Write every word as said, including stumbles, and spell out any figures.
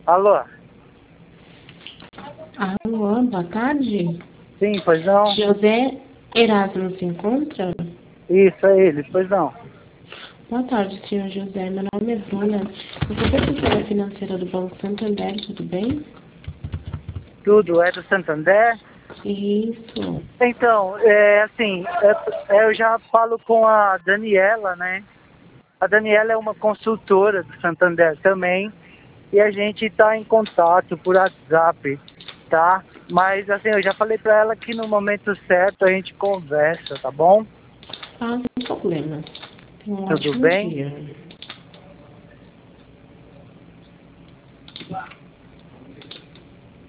Alô? Alô, boa tarde. Sim, pois não? José Erasmo se encontra? Isso, é ele, pois não. Boa tarde, senhor José. Meu nome é Bruna. Eu sou professora financeira do Banco Santander, tudo bem? Tudo é do Santander? Isso. Então, é assim, é- eu já falo com a Daniela, né? A Daniela é uma consultora do Santander também e a gente está em contato por WhatsApp, tá? Mas assim, eu já falei para ela que no momento certo a gente conversa, tá bom? Ah, sem problema. Tenha um Tudo ótimo bem? dia.